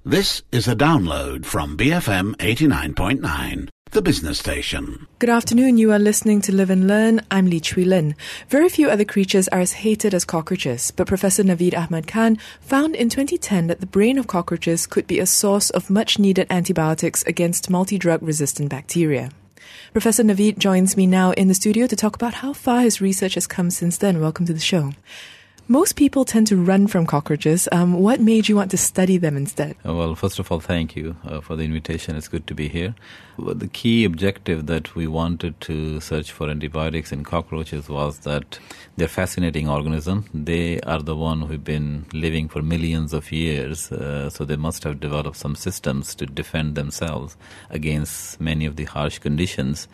This is a download from BFM 89.9, the business station. Good afternoon, you are listening to Live and Learn. I'm Lee Chui Lin. Very few other creatures are as hated as cockroaches, but Professor Naveed Ahmad Khan found in 2010 that the brain of cockroaches could be a source of much-needed antibiotics against multi-drug resistant bacteria. Professor Naveed joins me now in the studio to talk about how far his research has come since then. Welcome to the show. Most people tend to run from cockroaches. What made you want to study them instead? Well, first of all, thank you for the invitation. It's good to be here. Well, the key objective that we wanted to search for antibiotics in cockroaches was that they're fascinating organisms. They are the one who've been living for millions of years, so they must have developed some systems to defend themselves against many of the harsh conditions.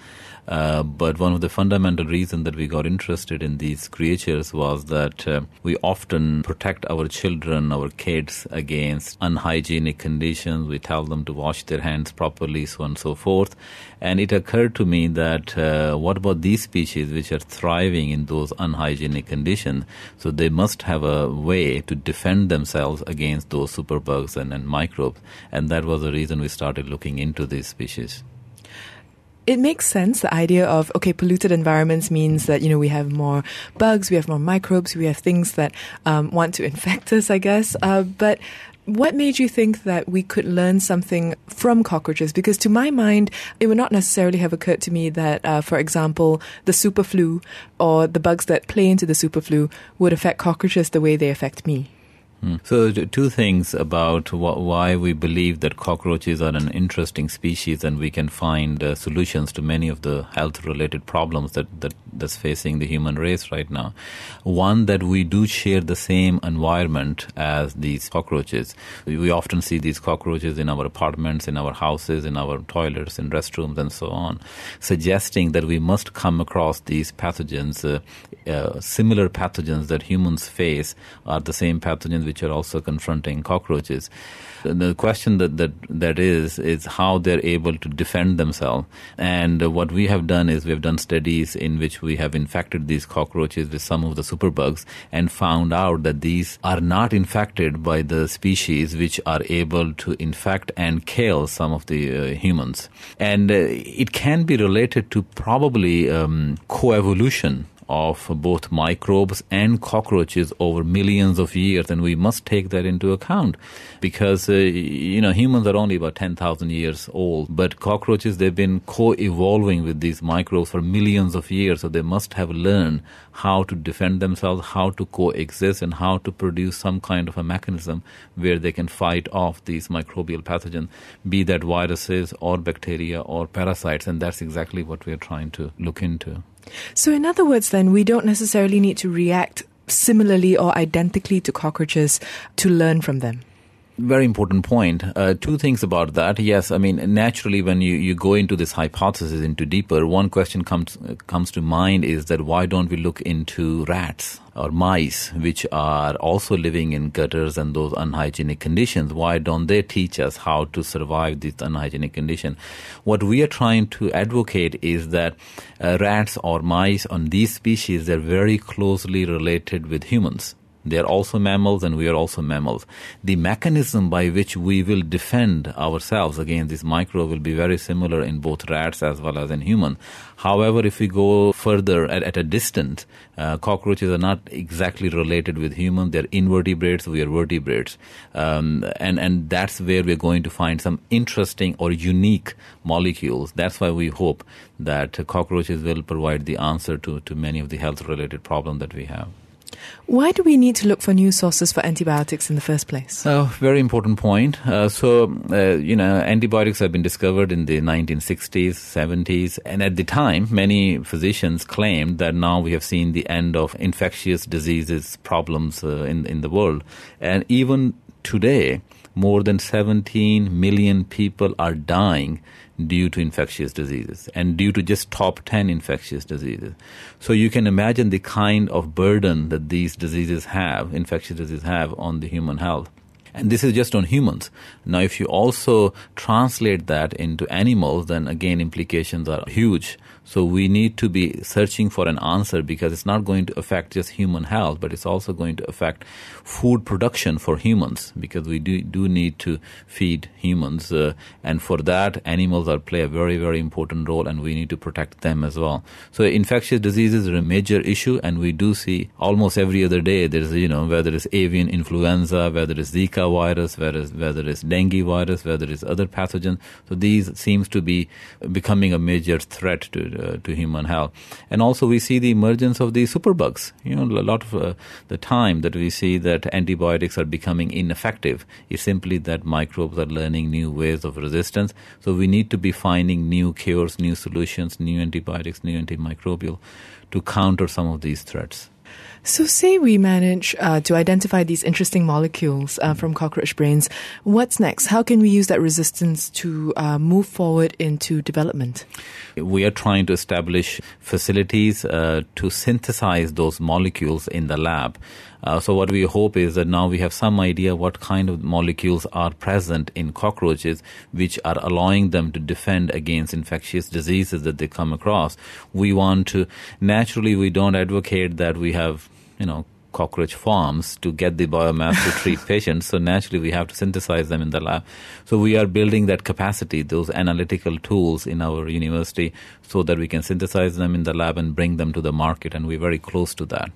But one of the fundamental reasons that we got interested in these creatures was that we often protect our children, our kids, against unhygienic conditions. We tell them to wash their hands properly, so on and so forth. And it occurred to me that what about these species which are thriving in those unhygienic conditions? So they must have a way to defend themselves against those superbugs and microbes. And that was the reason we started looking into these species. It makes sense, the idea of, polluted environments means that, we have more bugs, we have more microbes, we have things that want to infect us, I guess. But what made you think that we could learn something from cockroaches? Because to my mind, it would not necessarily have occurred to me that, for example, the superflu or the bugs that play into the superflu would affect cockroaches the way they affect me. So two things about why we believe that cockroaches are an interesting species and we can find solutions to many of the health-related problems that's facing the human race right now. One, that we do share the same environment as these cockroaches. We often see these cockroaches in our apartments, in our houses, in our toilets, in restrooms, and so on, suggesting that we must come across these pathogens, similar pathogens that humans face are the same pathogens which are also confronting cockroaches. The question that is how they're able to defend themselves. And what we have done is we have done studies in which we have infected these cockroaches with some of the superbugs and found out that these are not infected by the species which are able to infect and kill some of the humans. And it can be related to probably coevolution of both microbes and cockroaches over millions of years, and we must take that into account because, humans are only about 10,000 years old, but cockroaches, they've been co-evolving with these microbes for millions of years, so they must have learned how to defend themselves, how to coexist, and how to produce some kind of a mechanism where they can fight off these microbial pathogens, be that viruses or bacteria or parasites, and that's exactly what we're trying to look into. So in other words, then, we don't necessarily need to react similarly or identically to cockroaches to learn from them. Very important point. Two things about that. Yes, naturally when you go into this hypothesis into deeper, one question comes to mind is that why don't we look into rats or mice, which are also living in gutters and those unhygienic conditions? Why don't they teach us how to survive these unhygienic conditions? What we are trying to advocate is that rats or mice on these species, they're very closely related with humans. They are also mammals and we are also mammals. The mechanism by which we will defend ourselves against this microbe will be very similar in both rats as well as in human. However, if we go further at a distance, cockroaches are not exactly related with humans. They're invertebrates, we are vertebrates. And that's where we're going to find some interesting or unique molecules. That's why we hope that cockroaches will provide the answer to many of the health-related problems that we have. Why do we need to look for new sources for antibiotics in the first place? Very important point. Antibiotics have been discovered in the 1960s, 70s, and at the time, many physicians claimed that now we have seen the end of infectious diseases problems in the world. And even today, more than 17 million people are dying due to infectious diseases and due to just top 10 infectious diseases. So you can imagine the kind of burden that these diseases have, infectious diseases have on the human health. And this is just on humans. Now, if you also translate that into animals, then again, implications are huge. So we need to be searching for an answer, because it's not going to affect just human health, but it's also going to affect food production for humans, because we do need to feed humans. And for that, animals play a very, very important role, and we need to protect them as well. So infectious diseases are a major issue, and we do see almost every other day there's, whether it's avian influenza, whether it's Zika virus, whether it's dengue virus, whether it's other pathogens. So these seems to be becoming a major threat to human health. And also we see the emergence of the superbugs. A lot of the time that we see that antibiotics are becoming ineffective is simply that microbes are learning new ways of resistance. So we need to be finding new cures, new solutions, new antibiotics, new antimicrobial to counter some of these threats. So say we manage to identify these interesting molecules from cockroach brains. What's next? How can we use that resistance to move forward into development? We are trying to establish facilities to synthesize those molecules in the lab. So what we hope is that now we have some idea what kind of molecules are present in cockroaches which are allowing them to defend against infectious diseases that they come across. We want to, naturally we don't advocate that we have, cockroach farms to get the biomass to treat patients. So naturally we have to synthesize them in the lab. So we are building that capacity, those analytical tools in our university, so that we can synthesize them in the lab and bring them to the market, and we're very close to that.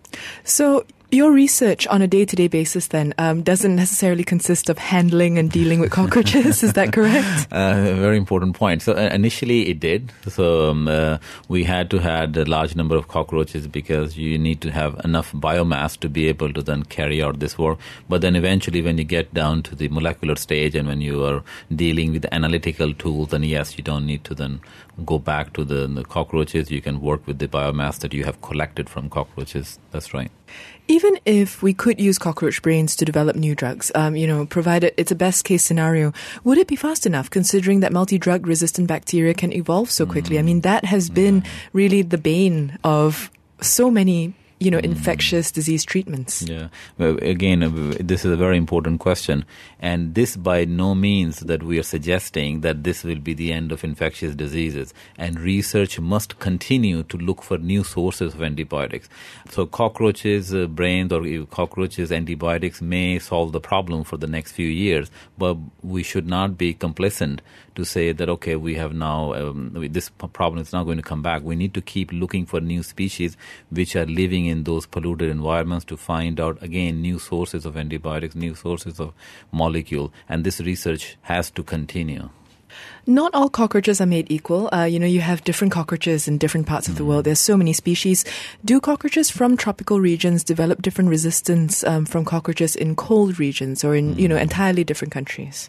So your research on a day-to-day basis then doesn't necessarily consist of handling and dealing with cockroaches, is that correct? Very important point. So initially it did. So we had to have a large number of cockroaches because you need to have enough biomass to be able to then carry out this work. But then eventually when you get down to the molecular stage and when you are dealing with the analytical tools, then yes, you don't need to then go back to the cockroaches. You can work with the biomass that you have collected from cockroaches. That's right. Even if we could use cockroach brains to develop new drugs, provided it's a best case scenario, would it be fast enough considering that multi-drug resistant bacteria can evolve so quickly? I mean, that has been really the bane of so many infectious disease treatments. Yeah. Well, again, this is a very important question. And this by no means that we are suggesting that this will be the end of infectious diseases. And research must continue to look for new sources of antibiotics. So cockroaches, brains or cockroaches, antibiotics may solve the problem for the next few years. But we should not be complacent to say that, okay, we have now, this problem is not going to come back. We need to keep looking for new species which are living in those polluted environments to find out, again, new sources of antibiotics, new sources of molecule. And this research has to continue. Not all cockroaches are made equal. You have different cockroaches in different parts of the world. There's so many species. Do cockroaches from tropical regions develop different resistance from cockroaches in cold regions or in, entirely different countries?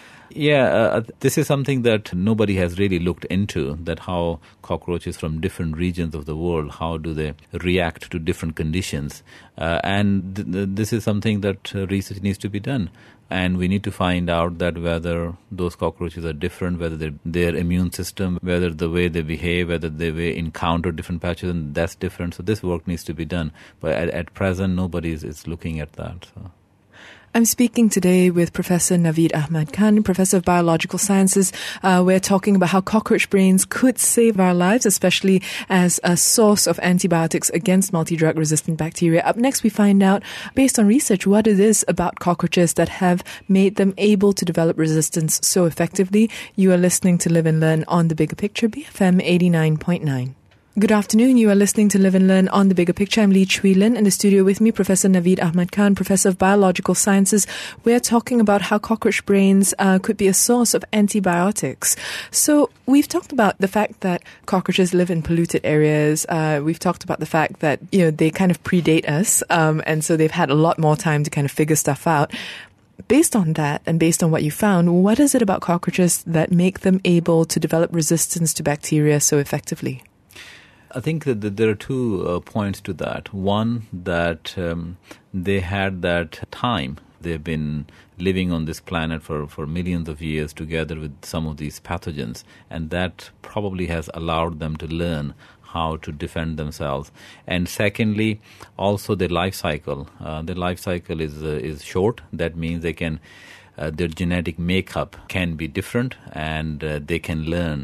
Yeah, this is something that nobody has really looked into, that how cockroaches from different regions of the world, how do they react to different conditions. And this is something that research needs to be done. And we need to find out that whether those cockroaches are different, whether their immune system, whether the way they behave, whether they encounter different pathogens, that's different. So this work needs to be done. But at present, nobody is looking at that. So. I'm speaking today with Professor Naveed Ahmad Khan, Professor of Biological Sciences. We're talking about how cockroach brains could save our lives, especially as a source of antibiotics against multi-drug resistant bacteria. Up next, we find out, based on research, what it is about cockroaches that have made them able to develop resistance so effectively. You are listening to Live and Learn on The Bigger Picture, BFM 89.9. Good afternoon. You are listening to Live and Learn on The Bigger Picture. I'm Lee Chui Lin. In the studio with me, Professor Naveed Ahmad Khan, Professor of Biological Sciences. We're talking about how cockroach brains could be a source of antibiotics. So we've talked about the fact that cockroaches live in polluted areas. We've talked about the fact that, they kind of predate us. And so they've had a lot more time to kind of figure stuff out. Based on that and based on what you found, what is it about cockroaches that make them able to develop resistance to bacteria so effectively? I think that there are 2 points to that. One, that they had that time. They've been living on this planet for millions of years together with some of these pathogens, and that probably has allowed them to learn how to defend themselves. And secondly, also their life cycle. Their life cycle is short. That means they can their genetic makeup can be different, and they can learn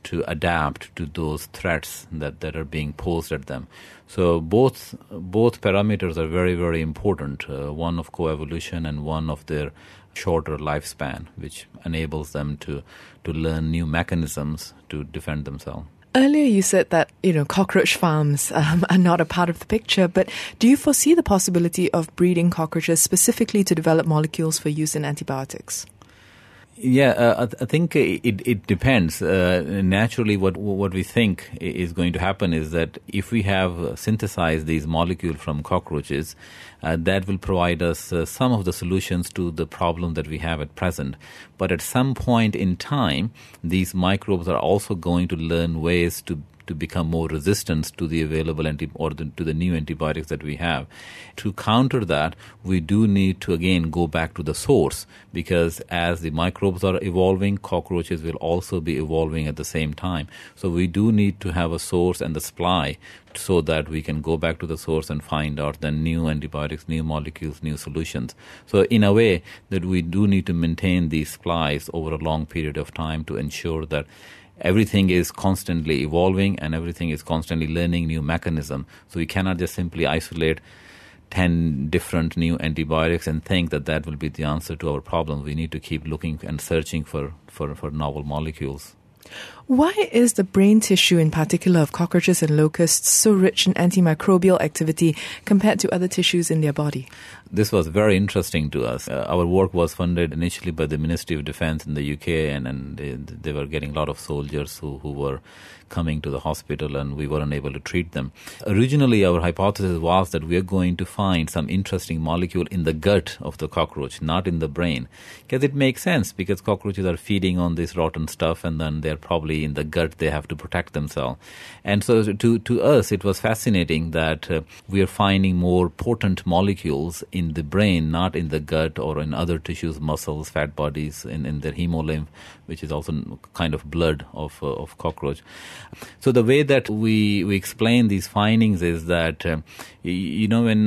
to adapt to those threats that are being posed at them. So both parameters are very, very important, one of coevolution and one of their shorter lifespan, which enables them to learn new mechanisms to defend themselves. Earlier you said that, cockroach farms are not a part of the picture, but do you foresee the possibility of breeding cockroaches specifically to develop molecules for use in antibiotics? Yeah, I think it depends. Naturally, what we think is going to happen is that if we have synthesized these molecules from cockroaches, that will provide us some of the solutions to the problem that we have at present. But at some point in time, these microbes are also going to learn ways to become more resistant to the available to the new antibiotics that we have. To counter that, we do need to again go back to the source, because as the microbes are evolving, cockroaches will also be evolving at the same time. So we do need to have a source and the supply so that we can go back to the source and find out the new antibiotics, new molecules, new solutions. So in a way that we do need to maintain these supplies over a long period of time to ensure that everything is constantly evolving and everything is constantly learning new mechanism. So we cannot just simply isolate 10 different new antibiotics and think that will be the answer to our problem. We need to keep looking and searching for novel molecules. Why is the brain tissue in particular of cockroaches and locusts so rich in antimicrobial activity compared to other tissues in their body? This was very interesting to us. Our work was funded initially by the Ministry of Defense in the UK, and they were getting a lot of soldiers who were coming to the hospital, and we weren't able to treat them. Originally, our hypothesis was that we are going to find some interesting molecule in the gut of the cockroach, not in the brain. Because it makes sense, because cockroaches are feeding on this rotten stuff, and then they're probably in the gut, they have to protect themselves. And so to us, it was fascinating that we are finding more potent molecules in the brain, not in the gut or in other tissues, muscles, fat bodies, in their hemolymph, which is also kind of blood of cockroach. So the way that we explain these findings is that, when,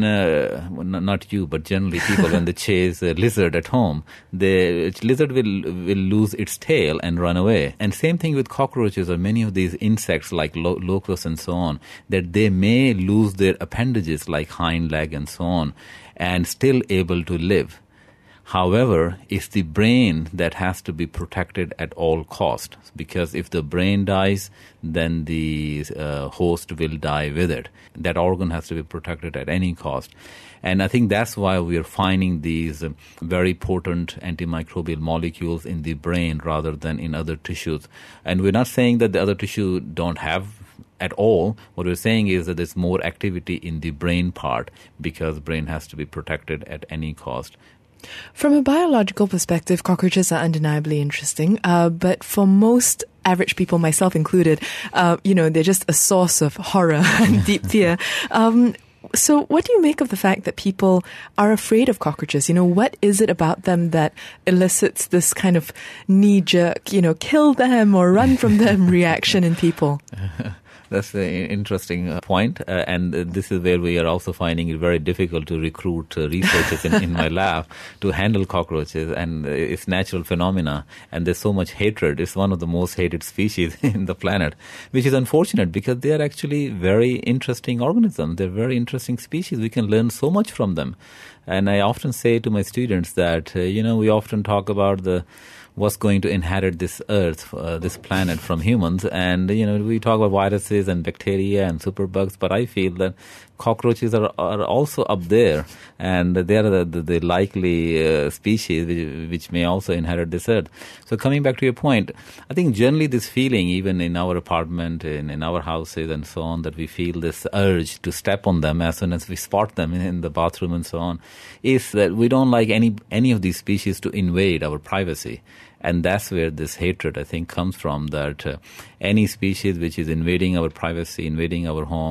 not you, but generally people, when they chase a lizard at home, the lizard will lose its tail and run away. And same thing with cockroaches or many of these insects like locusts and so on, that they may lose their appendages like hind leg and so on, and still able to live. However, it's the brain that has to be protected at all costs, because if the brain dies, then the host will die with it. That organ has to be protected at any cost. And I think that's why we are finding these very potent antimicrobial molecules in the brain rather than in other tissues. And we're not saying that the other tissue don't have at all. What we're saying is that there's more activity in the brain part, because brain has to be protected at any cost. From a biological perspective, cockroaches are undeniably interesting, but for most average people, myself included, they're just a source of horror and deep fear. So what do you make of the fact that people are afraid of cockroaches? What is it about them that elicits this kind of knee-jerk, kill them or run from them reaction in people? That's an interesting point, and this is where we are also finding it very difficult to recruit researchers in my lab to handle cockroaches, and it's natural phenomena, and there's so much hatred. It's one of the most hated species in the planet, which is unfortunate because they are actually very interesting organisms. They're very interesting species. We can learn so much from them. And I often say to my students that, we often talk about what's going to inherit this earth, this planet from humans. And, we talk about viruses and bacteria and superbugs, but I feel that cockroaches are also up there, and they are the likely species which may also inherit this earth. So coming back to your point, I think generally this feeling, even in our apartment, in our houses and so on, that we feel this urge to step on them as soon as we spot them in the bathroom and so on, is that we don't like any of these species to invade our privacy. And that's where this hatred, I think, comes from, that any species which is invading our privacy, invading our home,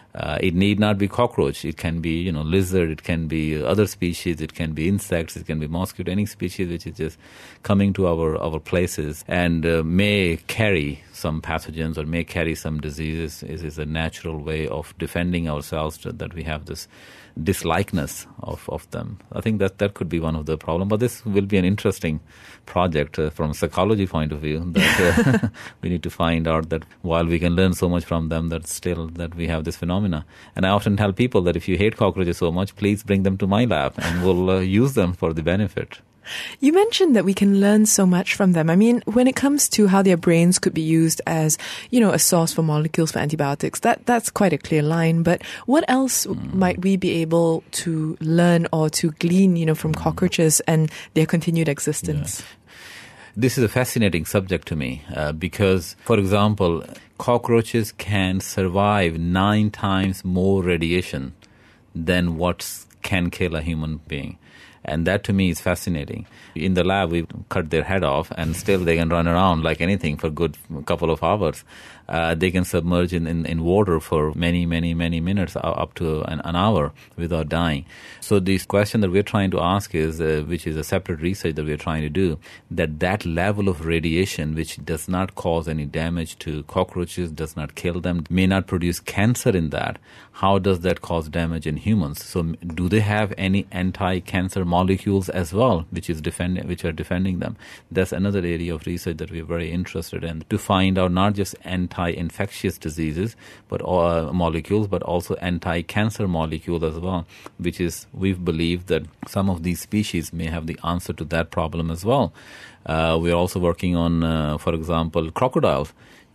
It need not be cockroach. It can be, lizard. It can be other species. It can be insects. It can be mosquito. Any species which is just coming to our places and may carry some pathogens or may carry some diseases. Is a natural way of defending ourselves, that we have this dislikeness of them. I think that could be one of the problems. But this will be an interesting project from a psychology point of view, that we need to find out that while we can learn so much from them, that we have this phenomena. And I often tell people that if you hate cockroaches so much, please bring them to my lab and we'll use them for the benefit. You mentioned that we can learn so much from them. I mean, when it comes to how their brains could be used as, a source for molecules for antibiotics, that's quite a clear line. But what else might we be able to learn or to glean, from cockroaches and their continued existence? Yeah. This is a fascinating subject to me because, for example, cockroaches can survive 9 times more radiation than what can kill a human being. And that to me is fascinating. In the lab, we cut their head off and still they can run around like anything for a good couple of hours. They can submerge in water for many, many, many minutes, up to an hour without dying. So this question that we're trying to ask is, which is a separate research that we're trying to do, that level of radiation which does not cause any damage to cockroaches, does not kill them, may not produce cancer in that. How does that cause damage in humans? So do they have any anti-cancer molecules as well, which are defending them? That's another area of research that we're very interested in, to find out not just anti-infectious diseases, but molecules, but also anti-cancer molecules as well, which is, we believe that some of these species may have the answer to that problem as well. We're also working on, for example, crocodiles,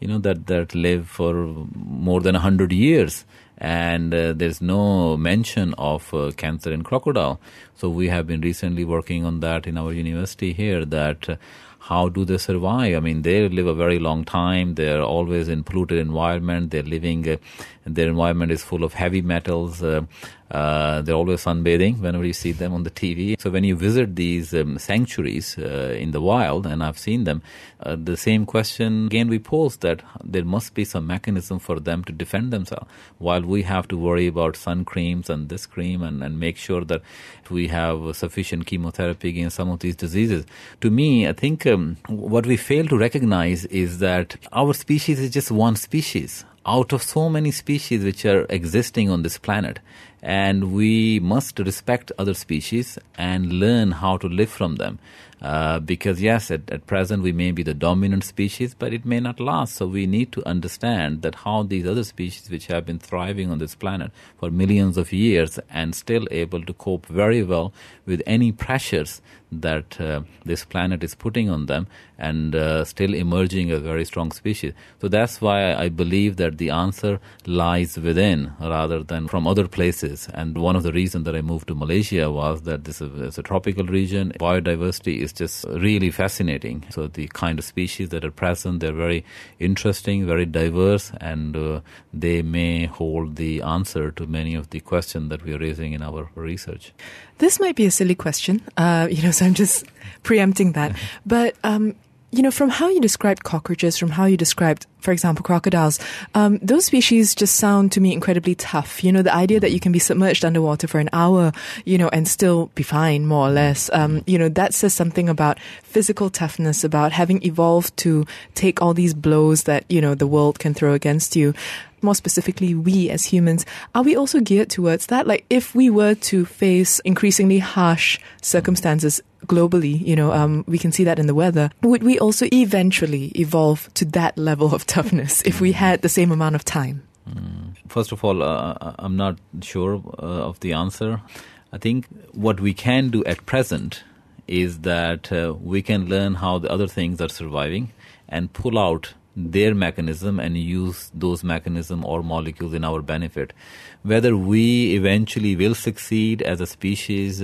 that live for more than 100 years. And there's no mention of cancer in crocodile. So we have been recently working on that in our university here, that how do they survive? I mean, they live a very long time. They're always in polluted environment. They're living, their environment is full of heavy metals. They're always sunbathing whenever you see them on the TV. So when you visit these sanctuaries in the wild, and I've seen them, the same question again we pose, that there must be some mechanism for them to defend themselves, while we have to worry about sun creams and this cream and make sure that we have sufficient chemotherapy against some of these diseases. To me, I think what we fail to recognize is that our species is just one species out of so many species which are existing on this planet. And we must respect other species and learn how to live from them. Because yes, at present we may be the dominant species, but it may not last. So we need to understand that how these other species which have been thriving on this planet for millions of years and still able to cope very well with any pressures that this planet is putting on them, and still emerging a very strong species. So that's why I believe that the answer lies within rather than from other places. And one of the reasons that I moved to Malaysia was that this is a tropical region. Biodiversity is just really fascinating. So the kind of species that are present, they're very interesting, very diverse, and they may hold the answer to many of the questions that we are raising in our research. This might be a silly question, so I'm just preempting that. But, from how you described cockroaches, from how you described, for example, crocodiles, those species just sound to me incredibly tough. The idea that you can be submerged underwater for an hour, and still be fine, more or less, that says something about physical toughness, about having evolved to take all these blows that, the world can throw against you. More specifically, we as humans, are we also geared towards that? Like, if we were to face increasingly harsh circumstances globally, we can see that in the weather, would we also eventually evolve to that level of toughness if we had the same amount of time? First of all, I'm not sure of the answer. I think what we can do at present is that we can learn how the other things are surviving and pull out their mechanism and use those mechanism or molecules in our benefit. Whether we eventually will succeed as a species,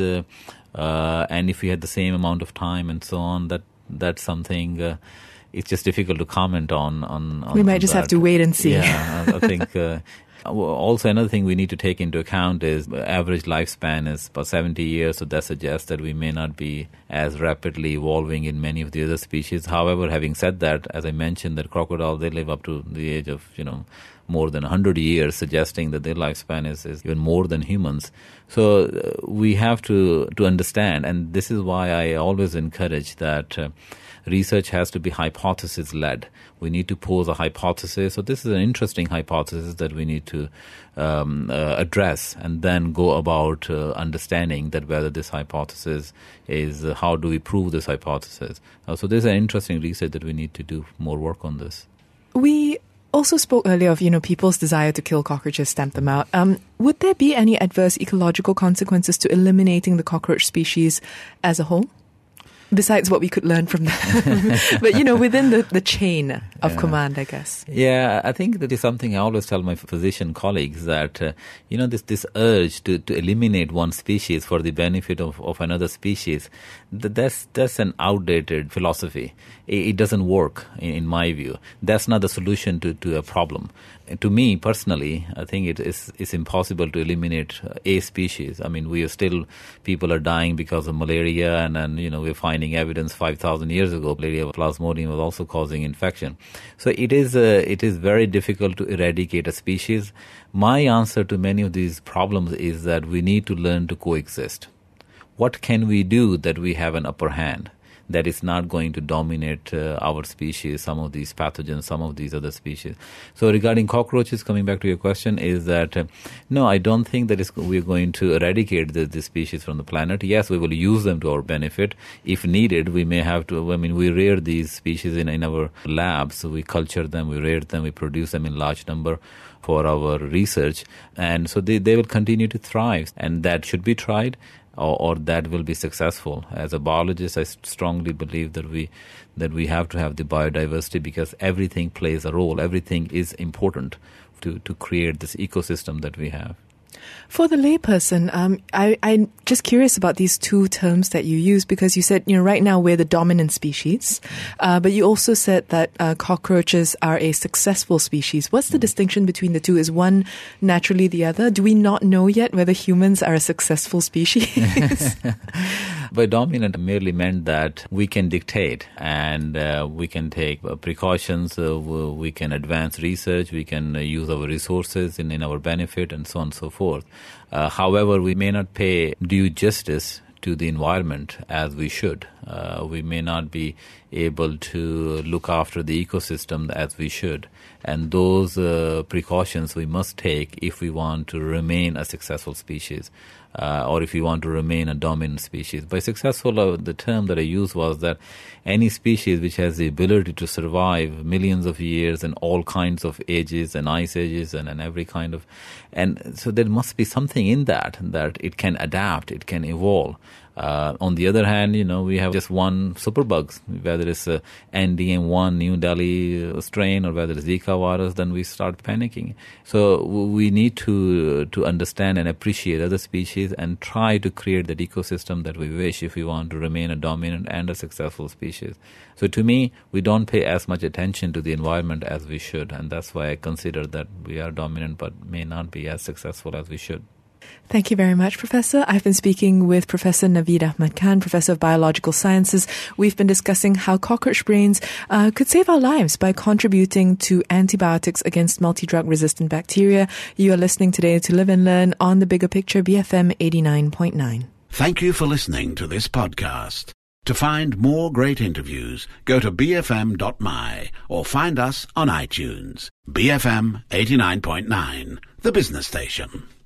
and if we had the same amount of time and so on, that's something it's just difficult to comment on. We might just have to wait and see. Yeah, I think. Also, another thing we need to take into account is average lifespan is about 70 years, so that suggests that we may not be as rapidly evolving in many of the other species. However, having said that, as I mentioned, that crocodiles, they live up to the age of, more than 100 years, suggesting that their lifespan is even more than humans. So we have to understand, and this is why I always encourage that research has to be hypothesis-led. We need to pose a hypothesis. So this is an interesting hypothesis that we need to address, and then go about understanding that whether this hypothesis is, how do we prove this hypothesis. So there's an interesting research that we need to do more work on this. We also spoke earlier of, people's desire to kill cockroaches, stamp them out. Would there be any adverse ecological consequences to eliminating the cockroach species as a whole? Besides what we could learn from them. But, within the chain of command, I guess. Yeah, I think that is something I always tell my physician colleagues that, this urge to eliminate one species for the benefit of another species, that's an outdated philosophy. It doesn't work, in my view. That's not the solution to a problem. To me, personally, I think it's impossible to eliminate a species. I mean, people are dying because of malaria, and we're finding evidence 5,000 years ago, malaria plasmodium was also causing infection. So it is very difficult to eradicate a species. My answer to many of these problems is that we need to learn to coexist. What can we do that we have an upper hand, that is not going to dominate our species, some of these pathogens, some of these other species? So regarding cockroaches, coming back to your question, is that no, I don't think that we're going to eradicate the species from the planet. Yes, we will use them to our benefit. If needed, we may have to, we rear these species in our labs. So we culture them, we rear them, we produce them in large number for our research. And so they will continue to thrive, and that should be tried. Or that will be successful. As a biologist, I strongly believe that we have to have the biodiversity, because everything plays a role. Everything is important to create this ecosystem that we have. For the layperson, I'm just curious about these two terms that you use, because you said, right now we're the dominant species, but you also said that cockroaches are a successful species. What's the distinction between the two? Is one naturally the other? Do we not know yet whether humans are a successful species? By dominant merely meant that we can dictate, and we can take precautions, we can advance research, we can use our resources in our benefit, and so on and so forth. However, we may not pay due justice to the environment as we should. We may not be able to look after the ecosystem as we should. And those precautions we must take if we want to remain a successful species, or if we want to remain a dominant species. By successful, the term that I used was that any species which has the ability to survive millions of years and all kinds of ages and ice ages and every kind of... And so there must be something in that it can adapt, it can evolve. On the other hand, we have just one superbug, whether it's NDM1 New Delhi strain or whether it's Zika virus, then we start panicking. So we need to understand and appreciate other species and try to create that ecosystem that we wish if we want to remain a dominant and a successful species. So to me, we don't pay as much attention to the environment as we should, and that's why I consider that we are dominant but may not be as successful as we should. Thank you very much, Professor. I've been speaking with Professor Naveed Ahmad Khan, Professor of Biological Sciences. We've been discussing how cockroach brains could save our lives by contributing to antibiotics against multi-drug resistant bacteria. You are listening today to Live and Learn on The Bigger Picture, BFM 89.9. Thank you for listening to this podcast. To find more great interviews, go to bfm.my or find us on iTunes. BFM 89.9, the business station.